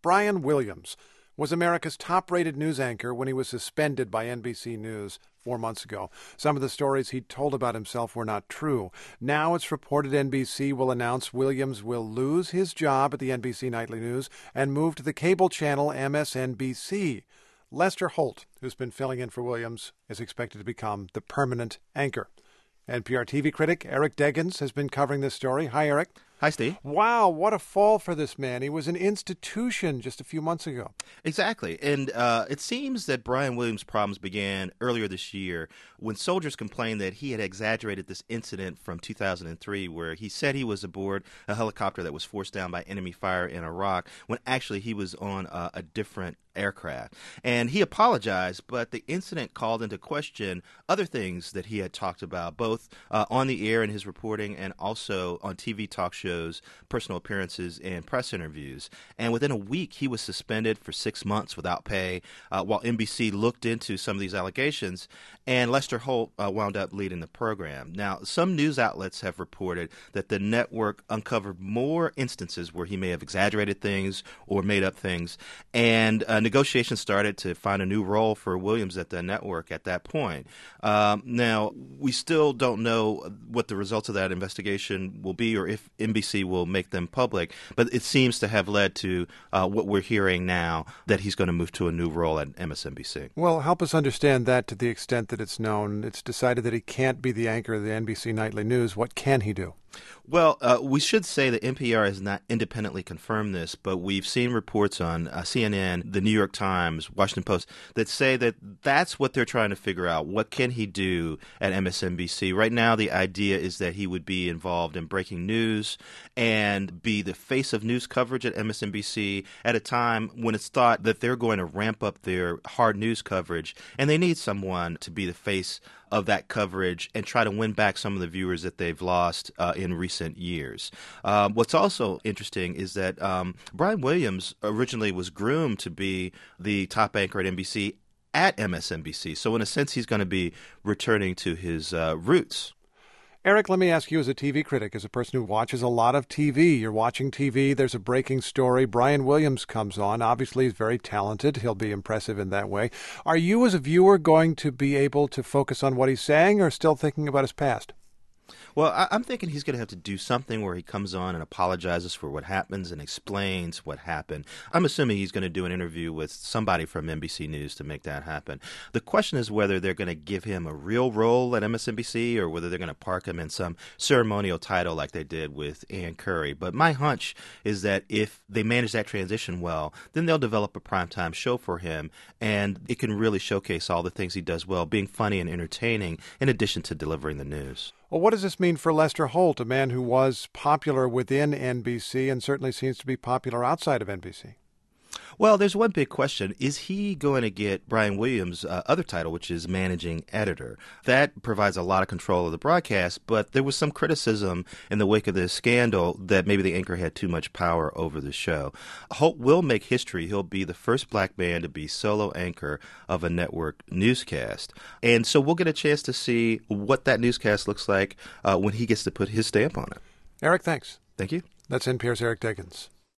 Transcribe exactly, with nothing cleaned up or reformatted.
Brian Williams was America's top-rated news anchor when he was suspended by N B C News four months ago. Some of the stories he told about himself were not true. Now it's reported N B C will announce Williams will lose his job at the N B C Nightly News and move to the cable channel M S N B C. Lester Holt, who's been filling in for Williams, is expected to become the permanent anchor. N P R T V critic Eric Deggans has been covering this story. Hi, Eric. Hi, Steve. Wow, what a fall for this man. He was an institution just a few months ago. Exactly. And uh, it seems that Brian Williams' problems began earlier this year when soldiers complained that he had exaggerated this incident from two thousand three where he said he was aboard a helicopter that was forced down by enemy fire in Iraq when actually he was on uh, a different aircraft. And he apologized, but the incident called into question other things that he had talked about, both uh, on the air in his reporting and also on T V talk shows, personal appearances, and press interviews. And within a week, he was suspended for six months without pay uh, while N B C looked into some of these allegations. And Lester Holt uh, wound up leading the program. Now, some news outlets have reported that the network uncovered more instances where he may have exaggerated things or made up things. And uh, negotiations started to find a new role for Williams at the network at that point. Um, now, we still don't know what the results of that investigation will be or if N B C will make them public, but it seems to have led to uh, what we're hearing now, that he's going to move to a new role at M S N B C. Well, help us understand that to the extent that it's known. It's decided that he can't be the anchor of the N B C Nightly News. What can he do? Well, uh, we should say that N P R has not independently confirmed this, but we've seen reports on uh, C N N, the New York Times, Washington Post that say that that's what they're trying to figure out. What can he do at M S N B C? Right now, the idea is that he would be involved in breaking news and be the face of news coverage at M S N B C at a time when it's thought that they're going to ramp up their hard news coverage, and they need someone to be the face of that coverage and try to win back some of the viewers that they've lost uh, in recent years. Um, what's also interesting is that um, Brian Williams originally was groomed to be the top anchor at N B C at M S N B C. So in a sense, he's going to be returning to his uh, roots. Eric, let me ask you as a T V critic, as a person who watches a lot of T V. You're watching T V, there's a breaking story. Brian Williams comes on. Obviously, he's very talented. He'll be impressive in that way. Are you, as a viewer, going to be able to focus on what he's saying or still thinking about his past? Well, I- I'm thinking he's going to have to do something where he comes on and apologizes for what happens and explains what happened. I'm assuming he's going to do an interview with somebody from N B C News to make that happen. The question is whether they're going to give him a real role at M S N B C or whether they're going to park him in some ceremonial title like they did with Ann Curry. But my hunch is that if they manage that transition well, then they'll develop a primetime show for him, and it can really showcase all the things he does well, being funny and entertaining in addition to delivering the news. Well, what does this mean for Lester Holt, a man who was popular within N B C and certainly seems to be popular outside of N B C? Well, there's one big question. Is he going to get Brian Williams' uh, other title, which is managing editor? That provides a lot of control of the broadcast, but there was some criticism in the wake of this scandal that maybe the anchor had too much power over the show. Holt will make history. He'll be the first black man to be solo anchor of a network newscast. And so we'll get a chance to see what that newscast looks like uh, when he gets to put his stamp on it. Eric, thanks. Thank you. That's N P R's Eric Deggans.